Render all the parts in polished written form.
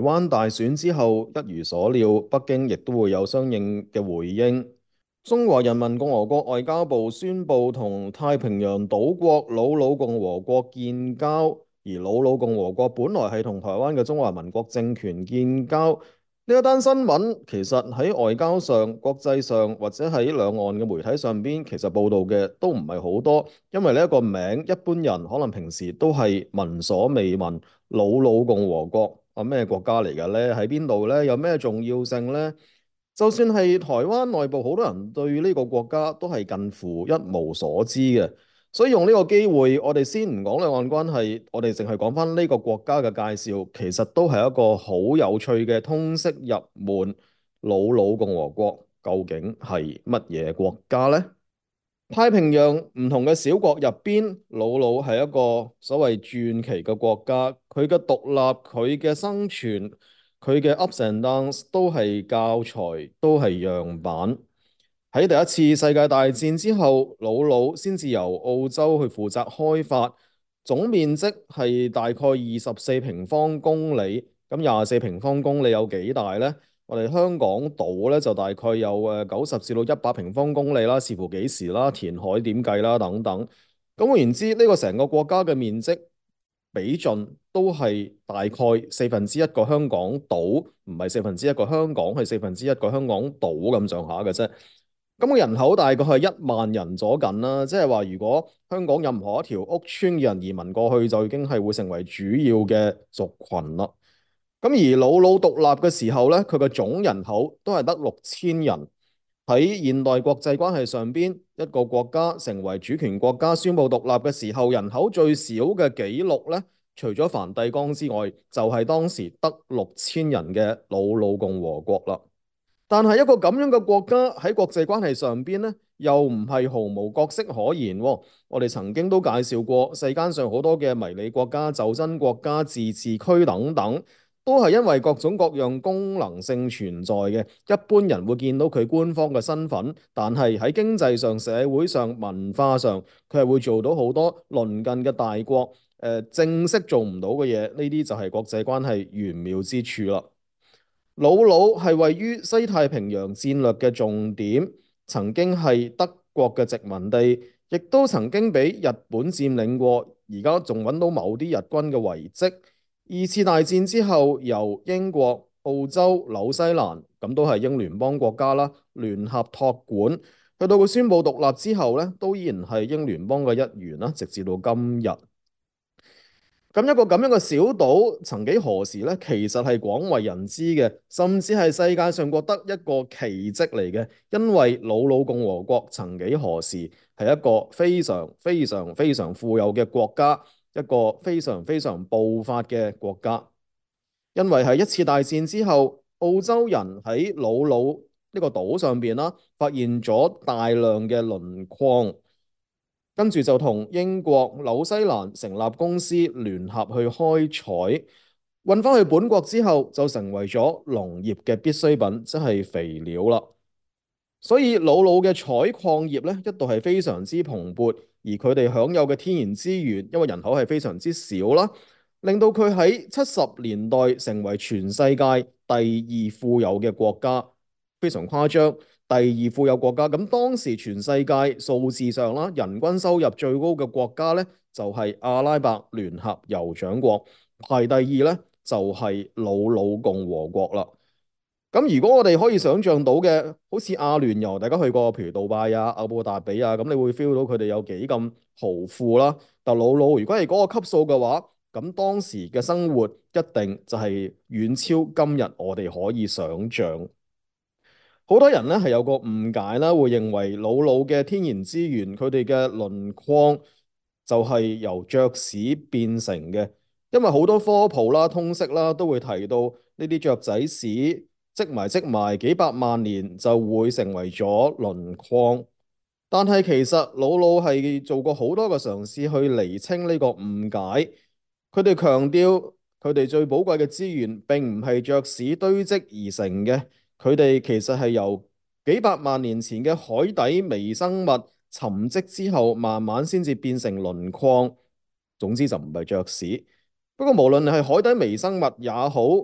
灣大選之後，一如所料，北京亦都會有相應嘅回應。中華人民共和國外交部宣布同太平洋島國魯魯共和國建交，而魯魯共和國本來係同台灣嘅中華民國政權建交。呢一單新聞其實喺外交上、國際上或者喺兩岸嘅媒體上邊，其實報導嘅都唔係好多，因為呢一個名一般人可能平時都係聞所未聞。魯魯共和國啊，咩國家嚟嘅呢？喺邊度呢？有咩重要性呢？就算係台灣內部，好多人對呢個國家都係近乎一無所知嘅。所以用呢個機會，我哋先唔講兩岸關係，我哋淨係講翻呢個國家嘅介紹，其實都係一個好有趣嘅通識入門。魯魯共和國究竟係乜嘢國家呢？太平洋唔同嘅小國入邊，魯魯係一個所謂傳奇嘅國家。佢嘅獨立、佢嘅生存、佢嘅 ups and downs 都係教材，都係樣板。喺第一次世界大戰之後，魯魯先至由澳洲去負責開發，總面積係大概24平方公里。咁24平方公里有幾大呢？我哋香港島咧就大概有90至到100平方公里啦，視乎幾時啦、填海點計啦等等。咁換言之，呢個成個國家嘅面積比盡都係大概1/4個香港島，唔係1/4個香港，係1/4個香港島咁上下嘅啫。咁個人口大概係1萬人左近啦，即係話如果香港任何一條屋村嘅人移民過去，就已經係會成為主要嘅族群啦。咁而魯魯獨立嘅時候咧，佢嘅總人口都係得6000人。喺現代國際關係上邊，一個國家成為主權國家宣布獨立嘅時候，人口最少嘅紀錄咧，除咗梵蒂岡之外，就係當時得6000人嘅魯魯共和國啦。但係一個咁樣嘅國家喺國際關係上邊咧，又唔係毫無角色可言喎。我哋曾經都介紹過，世間上好多嘅迷你國家、袖珍國家、自治區等等，都係因為各種各樣功能性存在嘅。一般人會見到佢官方嘅身份，但係喺經濟上、社會上、文化上，佢係會做到好多鄰近嘅大國正式做唔到嘅嘢。呢啲就係國際關係玄妙之處啦。魯魯係位於西太平洋戰略嘅重點，曾經係德國嘅殖民地，亦都曾經俾日本佔領過，而家仲揾到某啲日軍嘅遺跡。二次大戰之後，由英國、澳洲、紐西蘭咁都係英聯邦國家啦，聯合託管，去到佢宣布獨立之後咧，都依然係英聯邦嘅一員啦，直至到今日。咁一個咁樣嘅小島，曾幾何時咧，其實係廣為人知嘅，甚至係世界上覺得一個奇蹟嚟嘅。因為魯魯共和國曾幾何時係一個非常非常非常富有嘅國家，一個非常非常暴發嘅國家。因為喺一次大戰之後，澳洲人喺魯魯呢個島上邊啦，發現咗大量嘅磷礦。跟住就同英國、紐西蘭成立公司聯合去開採，運翻去本國之後就成為咗農業嘅必需品，即係肥料啦。所以魯魯嘅採礦業咧一度係非常之蓬勃，而佢哋享有嘅天然資源，因為人口係非常之少啦，令到佢喺70年代成為全世界第二富有嘅國家，非常誇張。第二富有國家，咁當時全世界數字上啦，人均收入最高嘅國家咧，就係阿拉伯聯合酋長國，排第二咧就係魯魯共和國啦。咁如果我哋可以想象到嘅，好似阿聯酋，大家去過譬如杜拜啊、阿布達比啊，咁你會 feel 到佢哋有幾咁豪富啦。但魯魯如果係嗰個級數嘅話，咁當時嘅生活一定就係遠超今日我哋可以想象。好多人咧係有個誤解啦，會認為魯魯嘅天然資源，佢哋嘅磷礦就係由雀屎變成嘅，因為好多科普啦、通識啦都會提到呢啲雀仔屎積埋幾百萬年就會成為咗磷礦。但係其實魯魯係做過好多個嘗試去釐清呢個誤解，佢哋強調佢哋最寶貴嘅資源並唔係雀屎堆積而成嘅。佢哋其實係由幾百萬年前嘅海底微生物沉積之後，慢慢先至變成磷礦。總之就唔係雀屎。不過無論係海底微生物也好，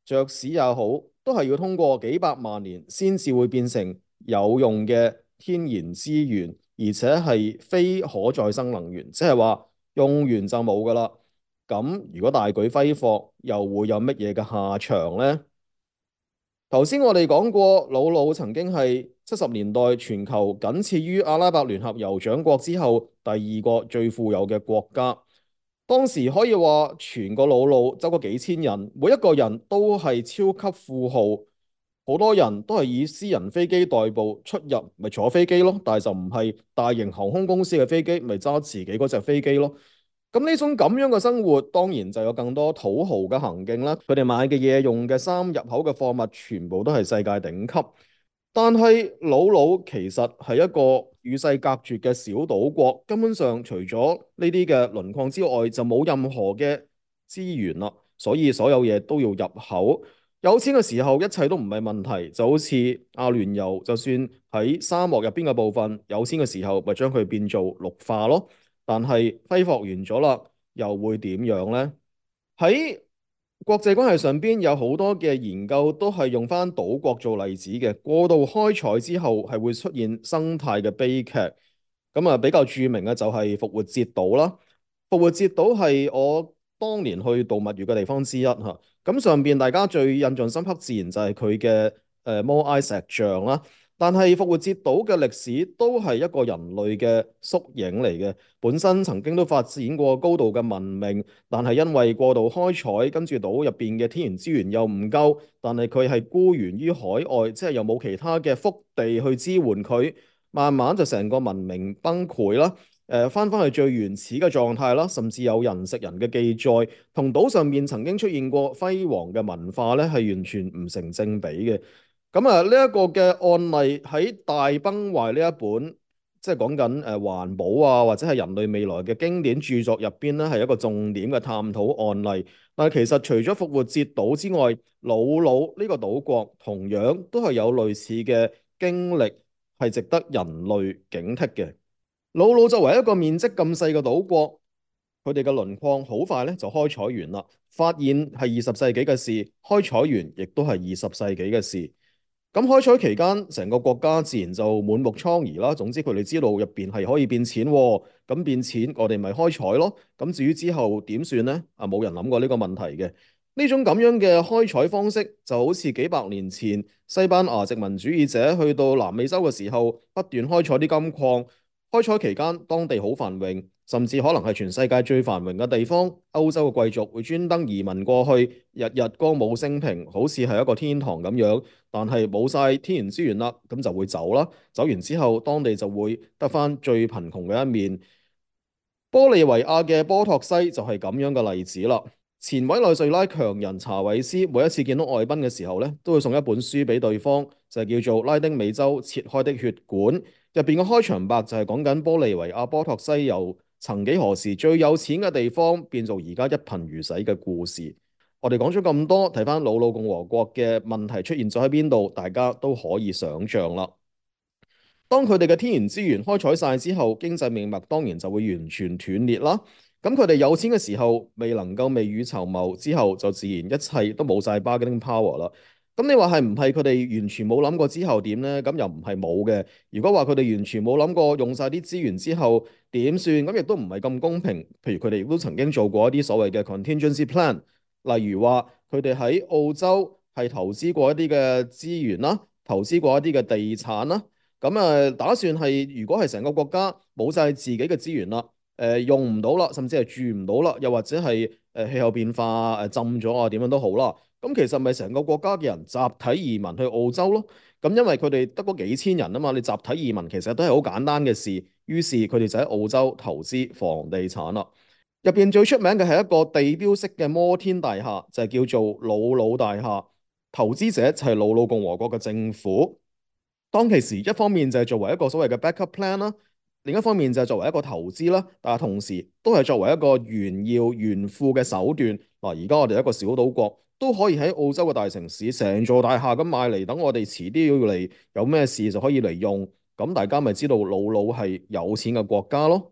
雀屎也好，都係要通過幾百萬年先至會變成有用嘅天然資源，而且係非可再生能源，即係話用完就冇㗎啦。咁如果大舉揮霍，又會有乜嘢嘅下場呢？頭先我哋講過，魯魯曾經係70年代全球僅次於阿拉伯聯合酋長國之後第二個最富有嘅國家。當時可以話全個魯魯走過幾千人，每一個人都係超級富豪，好多人都係以私人飛機代步出入，咪坐飛機咯。但係就唔係大型航空公司嘅飛機，咪揸自己嗰隻飛機咯。咁呢種咁樣嘅生活，當然就有更多土豪嘅行徑啦。佢哋買嘅嘢、用嘅衫、入口嘅貨物，全部都係世界頂級。但係魯魯其實係一個與世隔絕嘅小島國，根本上除咗呢啲嘅磷礦之外，就冇任何嘅資源啦。所以所有嘢都要入口。有錢嘅時候，一切都唔係問題。就好似阿聯酋，就算喺沙漠入邊嘅部分，有錢嘅時候，咪將佢變做綠化咯。但係揮霍完咗啦，又會點樣呢？喺國際關係上邊有好多嘅研究都係用翻島國做例子嘅，過度開採之後係會出現生態嘅悲劇。咁啊，比較著名嘅就係復活節島啦。復活節島係我當年去度蜜月嘅地方之一嚇。咁上邊大家最印象深刻，自然就係佢嘅摩埃石像啦。但係復活節島嘅歷史都係一個人類嘅縮影嚟嘅，本身曾經都發展過高度嘅文明，但係因為過度開採，跟住島入邊嘅天然資源又唔夠，但係佢係孤懸於海外，即係又冇其他嘅腹地去支援佢，慢慢就成個文明崩潰啦。返去最原始嘅狀態啦，甚至有人食人嘅記載，同島上面曾經出現過輝煌嘅文化咧，係完全唔成正比嘅。咁啊，呢一個嘅案例喺大崩壞呢一本，即係講緊環保啊，或者係人類未來嘅經典著作入邊咧，係一個重點嘅探討案例。但係其實除咗復活節島之外，魯魯呢個島國同樣都係有類似嘅經歷，係值得人類警惕嘅。魯魯作為一個面積咁細嘅島國，佢哋嘅磷礦好快咧就開採完啦，發現係20世紀嘅事，開採完亦都係20世紀嘅事。咁開採期間，成個國家自然就滿目瘡痍啦。總之佢哋知道入邊係可以變錢喎，咁變錢我哋咪開採咯。咁至於之後點算呢？啊，冇人諗過呢個問題嘅。呢種咁樣嘅開採方式，就好似幾百年前西班牙殖民主義者去到南美洲嘅時候，不斷開採啲金礦。開採期間，當地好繁榮，甚至可能係全世界最繁榮嘅地方。歐洲嘅貴族會專登移民過去，日日歌舞升平，好似係一個天堂咁樣。但係冇晒天然資源啦，咁就會走啦。走完之後，當地就會得返最貧窮嘅一面。玻利維亞嘅波托西就係咁樣嘅例子啦。前委內瑞拉強人查韋斯每一次見到外賓嘅時候咧，都會送一本書俾對方，就係叫做《拉丁美洲切開的血管》。入邊嘅開場白就係講緊玻利維亞波托西由曾幾何時最有錢嘅地方變做而家一貧如洗嘅故事。我哋講咗咁多，睇翻魯魯共和國嘅問題出現咗喺邊度，大家都可以想象啦。當佢哋嘅天然資源開採晒之後，經濟命脈當然就會完全斷裂啦。咁佢哋有錢嘅時候未能夠未雨綢繆，之後就自然一切都冇晒 bargaining power 啦。咁你話係唔係佢哋完全冇諗過之後點呢？咁又唔係冇嘅。如果話佢哋完全冇諗過用晒啲資源之後點算，咁亦都唔係咁公平。譬如佢哋亦都曾經做過一啲所謂嘅 contingency plan，例如話佢哋喺澳洲係投資過一啲嘅資源啦，投資過一啲嘅地產啦。咁啊，打算係如果係成個國家冇晒自己嘅資源啦，用唔到啦，甚至係住唔到啦，又或者係氣候變化浸咗啊，點樣都好啦。咁其實咪成個國家嘅人集體移民去澳洲咯。咁因為佢哋得嗰幾千人啊嘛，你集體移民其實都係好簡單嘅事。於是佢哋就喺澳洲投資房地產啦。入邊最出名嘅係一個地標式嘅摩天大廈，就係叫做魯魯大廈。投資者就係魯魯共和國嘅政府。當其時，一方面就係作為一個所謂嘅 backup plan 啦，另一方面就係作為一個投資啦，但係同時都係作為一個炫耀炫富嘅手段。嗱，而家我哋一個小島國都可以喺澳洲嘅大城市成座大廈咁買嚟，等我哋遲啲要嚟有咩事就可以嚟用。咁大家咪知道魯魯係有錢嘅國家咯。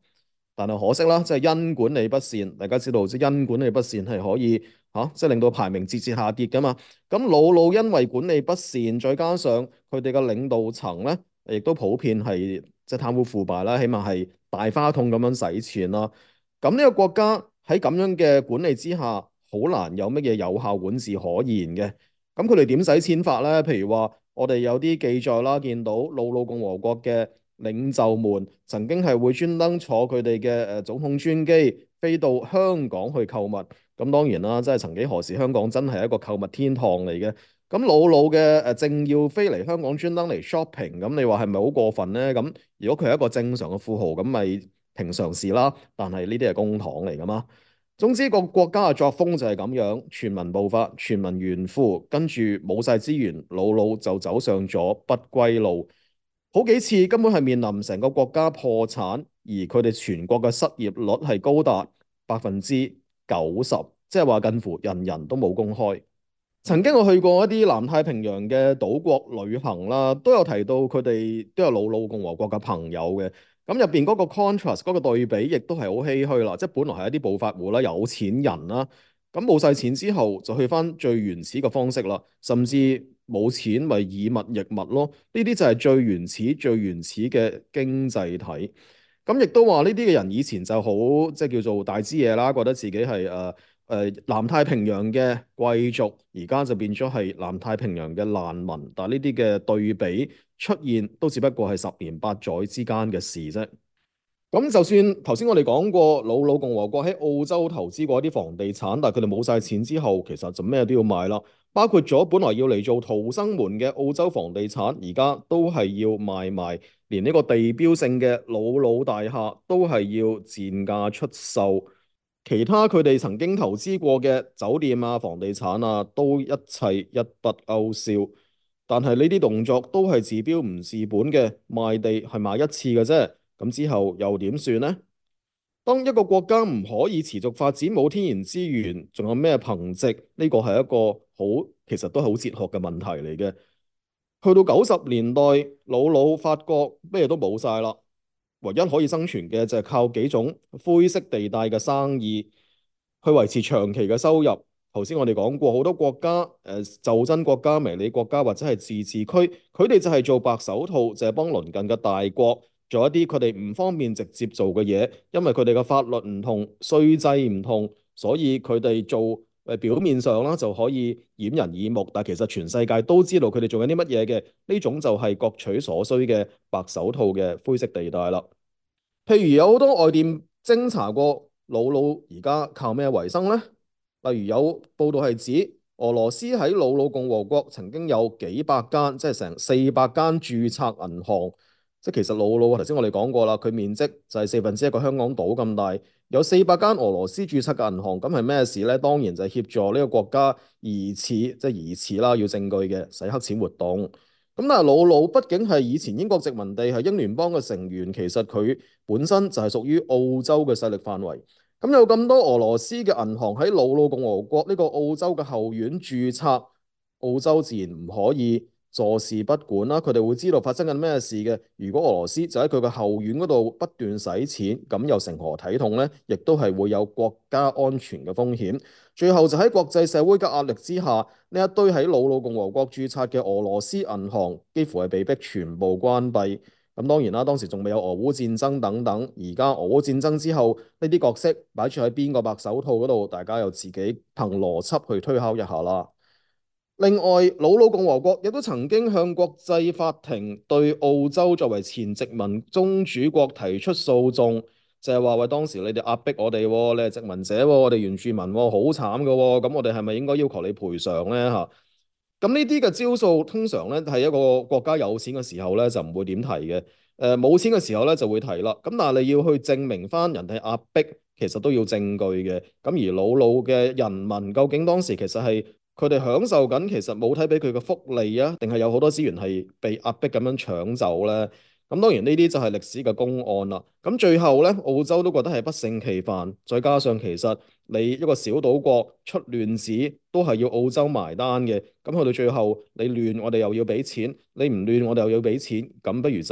但係可惜啦，即係因管理不善，大家知道即係因管理不善係可以即係令到排名節節下跌噶嘛。咁魯魯因為管理不善，再加上佢哋嘅領導層咧，亦都普遍係即係貪污腐敗啦，起碼係大花筒咁樣使錢啦。咁呢個國家喺咁樣嘅管理之下，好難有乜嘢有效管治可言嘅。咁佢哋點使錢法咧？譬如話，我哋有啲記載啦，見到魯魯共和國嘅領袖們曾經係會專登坐佢哋嘅總統專機飛到香港去購物。咁當然啦，即係曾幾何時香港真係一個購物天堂嚟嘅。咁魯魯嘅政要飛嚟香港專登嚟 shopping，咁你話係咪好過分呢？咁如果佢係一個正常嘅富豪，咁咪平常事啦。但係呢啲係公帑嚟噶嘛。總之個國家嘅作風就係咁樣，全民暴發，全民炫富，跟住冇晒資源，魯魯就走上咗不歸路。好幾次根本係面臨成個國家破產，而佢哋全國嘅失業率係高達90%，即係話近乎人人都冇工開。曾經我去過一啲南太平洋嘅島國旅行啦，都有提到佢哋都有魯魯共和國嘅朋友嘅。咁入邊嗰個 contrast 嗰個對比，亦都係好唏噓啦。即係本來係一啲暴發戶啦、有錢人啦，咁冇晒錢之後，就去翻最原始嘅方式啦。甚至冇錢咪以物易物咯。呢啲就係最原始、最原始嘅經濟體。咁亦都話呢啲嘅人以前就好即係叫做大支嘢啦，覺得自己係南太平洋嘅貴族，而家就變咗係南太平洋嘅難民。但係呢啲嘅對比出現，都只不過係十年八載之間嘅事啫。咁就算頭先我哋講過，魯魯共和國喺澳洲投資過一啲房地產，但係佢哋冇晒錢之後，其實就咩都要賣啦。包括咗本來要嚟做逃生門嘅澳洲房地產，而家都係要賣埋，連呢個地標性嘅魯魯大廈都係要賤價出售。其他佢哋曾經投資過嘅酒店啊、房地產啊，都一切一筆勾銷。但係呢啲動作都係治標唔治本嘅，賣地係賣一次嘅啫。咁之後又點算呢？當一個國家唔可以持續發展，冇天然資源，仲有咩憑藉？呢個係一個其實都係好哲學嘅問題嚟嘅。去到90年代，魯魯發覺咩都冇晒啦，唯一可以生存嘅就係靠幾種灰色地帶嘅生意去維持長期嘅收入。頭先我哋講過好多國家，袖珍國家、迷你國家或者係自治區，佢哋就係做白手套，就係幫鄰近嘅大國做一啲佢哋唔方便直接做嘅嘢，因為佢哋嘅法律唔同、稅制唔同，所以佢哋做表面上啦就可以掩人耳目，但其實全世界都知道佢哋做緊啲乜嘢嘅。呢種就係各取所需嘅白手套嘅灰色地帶啦。譬如有好多外電偵查過魯魯而家靠咩為生呢？例如有報道係指俄羅斯喺魯魯共和國曾經有幾百間，即係成400間註冊銀行。即係其實魯魯頭先我哋講過啦，佢面積就係1/4個香港島咁大，有400間俄羅斯註冊嘅銀行，咁係咩事呢？當然就係協助呢個國家疑似即係疑似啦，要證據嘅洗黑錢活動。咁但係魯魯畢竟係以前英國殖民地，係英聯邦嘅成員，其實佢本身就係屬於澳洲嘅勢力範圍。咁有咁多俄羅斯嘅銀行喺魯魯共和國呢個澳洲嘅後院註冊，澳洲自然唔可以坐視不管啦。佢哋會知道發生緊咩事嘅。如果俄羅斯就喺佢嘅後院嗰度不斷使錢，咁又成何體統呢？亦都係會有國家安全嘅風險。最後就喺國際社會嘅壓力之下，呢一堆喺魯魯共和國註冊嘅俄羅斯銀行幾乎係被逼全部關閉。咁當然啦，當時仲未有俄烏戰爭等等。而家俄烏戰爭之後，呢啲角色擺住喺邊個白手套嗰度，大家又自己憑邏輯去推敲一下啦。另外，魯魯共和國亦都曾經向國際法庭對澳洲作為前殖民宗主國提出訴訟，就係話喂，當時你哋壓迫我哋喎，你係殖民者喎，我哋原住民喎，好慘㗎喎，咁我哋係咪應該要求你賠償呢？嚇？咁呢啲嘅招數通常咧係一個國家有錢嘅時候咧就唔會點提嘅，冇錢嘅時候咧就會提啦。咁但係你要去證明翻人哋壓迫，其實都要證據嘅。咁而魯魯嘅人民究竟當時其實係佢哋享受緊，其實冇睇俾佢嘅福利啊，定係有好多資源係被壓迫咁樣搶走咧？咁當然呢啲就係歷史嘅公案啦。咁最後咧，澳洲都覺得係不勝其煩，再加上其實你一個小島國出亂子都係要澳洲埋單嘅。咁去到最後，你亂我哋又要俾錢，你唔亂我哋又要俾錢，咁不如就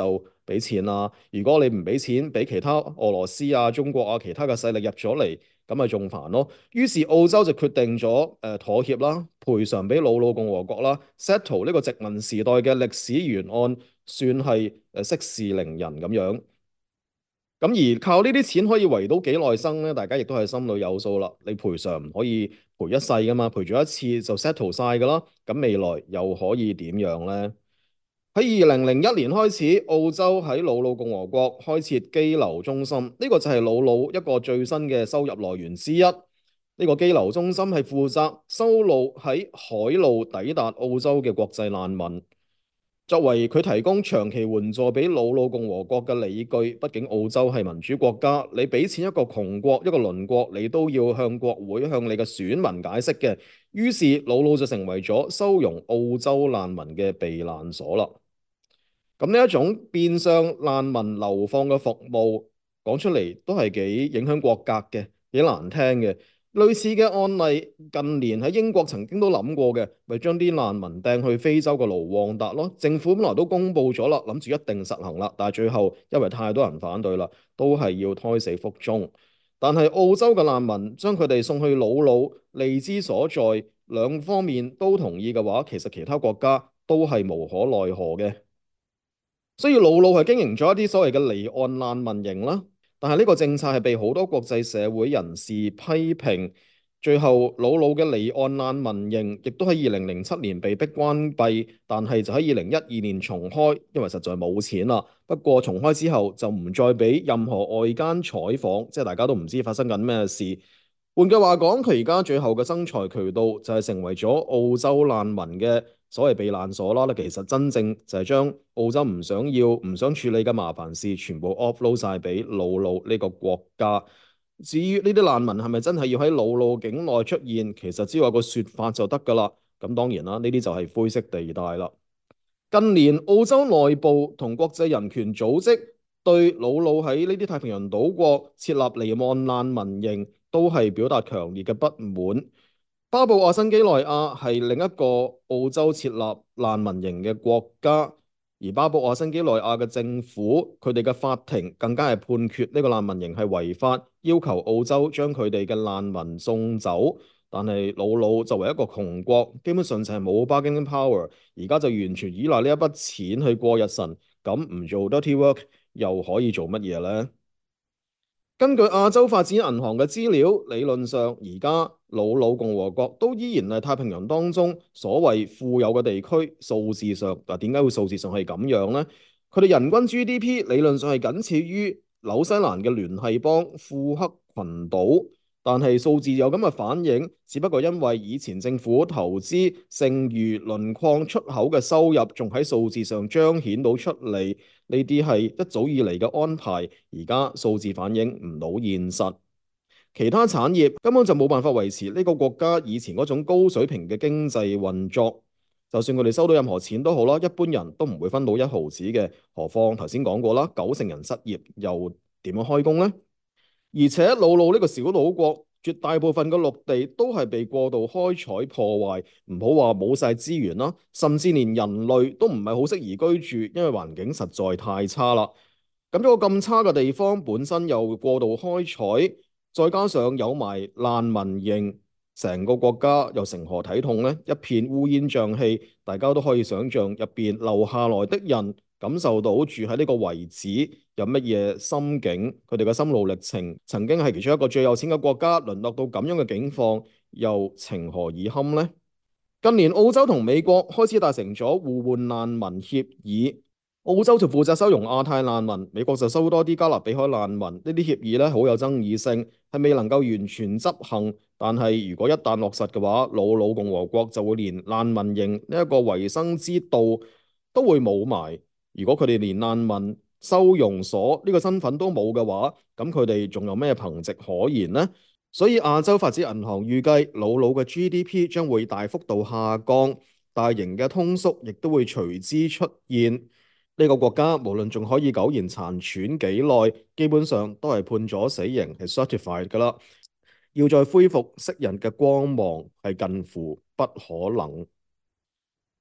俾錢啦。如果你唔俾錢，俾其他俄羅斯啊、中國啊其他嘅勢力入咗嚟，咁咪仲煩咯。於是澳洲就決定咗妥協啦，賠償俾瑙魯共和國啦，settle 呢個殖民時代嘅歷史懸案，算係息事寧人咁樣。咁而靠呢啲錢可以維到幾耐生咧？大家亦都係心裏有數啦。你賠償唔可以賠一世噶嘛，賠咗一次就 settle 晒噶啦。咁未來又可以點樣呢？喺2001年開始，澳洲喺瑙魯共和國開設羈留中心，呢個就係瑙魯一個最新嘅收入來源之一。呢個羈留中心係負責收錄喺海路抵達澳洲嘅國際難民。作為佢提供長期援助俾瑙魯共和國嘅理據，畢竟澳洲係民主國家，你俾錢一個窮國、一個鄰國，你都要向國會、向你嘅選民解釋嘅。於是瑙魯就成為咗收容澳洲難民嘅避難所啦。咁呢一種變相難民流放嘅服務講出嚟都係幾影響國格嘅，幾難聽嘅。類似嘅案例近年喺英國曾經都諗過嘅，咪將啲難民掟去非洲嘅盧旺達咯。政府本來都公布咗啦，諗住一定實行啦，但係最後因為太多人反對啦，都係要胎死腹中。但係澳洲嘅難民將佢哋送去瑙魯，利之所在，兩方面都同意嘅話，其實其他國家都係無可奈何嘅。所以瑙魯係經營咗一啲所謂嘅離岸難民營啦，但係呢個政策係被好多國際社會人士批評，最後瑙魯嘅離岸難民營亦都喺2007年被逼關閉，但係就喺2012年重開，因為實在冇錢啦。不過重開之後就唔再俾任何外間採訪，即係大家都唔知發生緊咩事。換句話講，佢而家最後嘅生財渠道就係成為咗澳洲難民嘅所謂避難所啦。其實真正就係將澳洲唔想要、唔想處理嘅麻煩事，全部 offload 晒俾瑙魯呢個國家。至於呢啲難民係咪真係要喺瑙魯境內出現，其實只要有個説法就得㗎啦。咁當然啦，呢啲就係灰色地帶啦。近年澳洲內部同國際人權組織對瑙魯喺呢啲太平洋島國設立離岸難民營都係表達強烈嘅不滿。巴布亞新幾內亞係另一個澳洲設立難民營嘅國家，而巴布亞新幾內亞嘅政府佢哋嘅法庭更加係判決呢個難民營係違法，要求澳洲將佢哋嘅難民送走。但係瑙魯作為一個窮國，基本上就係冇 bargaining power，而家就完全依賴呢一筆錢去過日辰，咁唔做 dirty work 又可以做乜嘢呢？根據亞洲發展銀行嘅資料，理論上而家瑙魯共和國都依然係太平洋當中所謂富有嘅地區。數字上，嗱，點解會數字上係咁樣呢？佢哋人均 GDP 理論上係僅次於紐西蘭嘅聯繫邦庫克群島。但係數字有咁嘅反應，只不過因為以前政府投資剩餘磷礦出口嘅收入，仲喺數字上彰顯到出嚟。呢啲係一早以嚟嘅安排，而家數字反映唔到現實。其他產業根本就冇辦法維持呢個國家以前嗰種高水平嘅經濟運作。就算佢哋收到任何錢都好啦，一般人都唔會分到一毫子嘅。何況頭先講過啦，90%人失業，又點樣開工呢？而且瑙魯呢個小島國，絕大部分嘅陸地都係被過度開採破壞，唔好話冇晒資源啦，甚至連人類都唔係好適宜居住，因為環境實在太差啦。咁一個咁差嘅地方，本身又過度開採，再加上有埋難民營，成個國家又成何體統呢？一片烏煙瘴氣，大家都可以想象入邊留下來的人感受到住喺呢個遺址有乜嘢心境，佢哋嘅心路歷程。曾經係其中一個最有錢嘅國家，淪落到咁樣嘅境況，又情何以堪呢？近年澳洲同美國開始達成咗互換難民協議，澳洲就負責收容亞太難民，美國就收多啲加勒比海難民。呢啲協議咧好有爭議性，係未能夠完全執行。但係如果一旦落實嘅話，瑙魯共和國就會連難民營呢一個維生之道都會冇埋。如果佢哋連難民收容所呢個身份都冇嘅話，咁佢哋仲有咩憑藉可言呢？所以亞洲發展銀行預計瑙魯嘅 GDP 將會大幅度下降，大型嘅通縮亦都會隨之出現。呢個國家無論仲可以苟延殘喘幾耐，基本上都係判咗死刑，係 certified 㗎啦。要再恢復昔日嘅光芒係近乎不可能。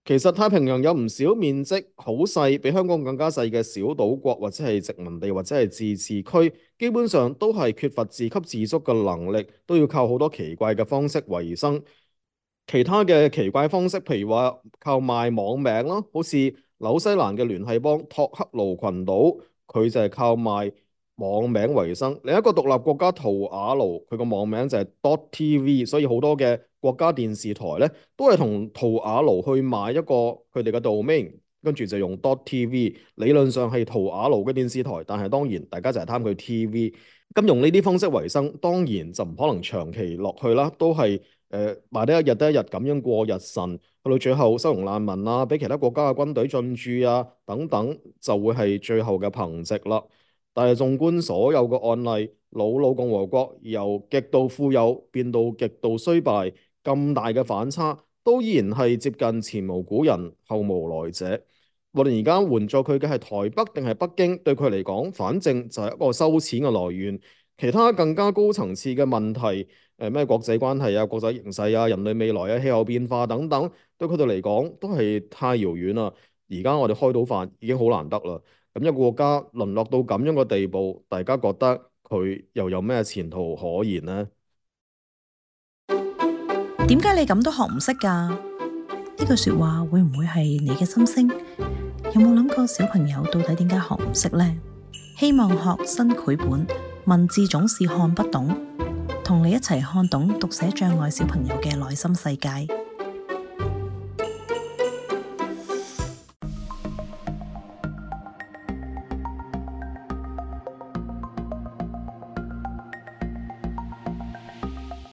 其實太平洋有唔少面積好細，比香港更加細嘅小島國或者係殖民地或者係自治區，基本上都係缺乏自給自足嘅能力，都要靠好多奇怪嘅方式維生。其他嘅奇怪方式，譬如話靠賣網名啦，好似紐西蘭嘅聯繫邦托克盧群島，佢就係靠賣網名為生。另一個獨立國家圖瓦盧，佢個網名就係 .tv，所以好多嘅國家電視台咧都係同圖瓦盧去買一個佢哋嘅 domain，跟住就用 .tv，理論上係圖瓦盧嘅電視台，但係當然大家就係貪佢 TV。咁用呢啲方式為生，當然就唔可能長期落去啦，都係賣得一日得一日咁樣過日辰，去到最後收容難民啊，俾其他國家嘅軍隊進駐啊等等，就會係最後嘅憑藉啦。但係縱觀所有嘅案例，瑙魯共和國由極度富有變到極度衰敗，咁大嘅反差，都依然係接近前無古人後無來者。無論而家援助佢嘅係台北定係北京，對佢嚟講，反正就係一個收錢嘅來源。其他更加高層次嘅問題，咩國際關係啊、國際形勢啊、人類未來啊、氣候變化等等，對佢哋嚟講都係太遙遠啦。而家我哋開到飯已經好難得啦。咁一個國家淪落到咁樣嘅地步，大家覺得佢又有咩前途可言呢？ 點解你咁都學唔識㗎？呢句說話會唔會係你嘅心聲？有冇諗過小朋友到底點解學唔識呢？希望學新繪本，文字總是看不懂，同你一齊看懂讀寫障礙小朋友嘅內心世界。